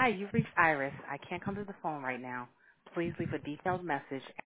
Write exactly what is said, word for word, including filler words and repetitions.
Hi, you've reached Iris. I can't come to the phone right now. Please leave a detailed message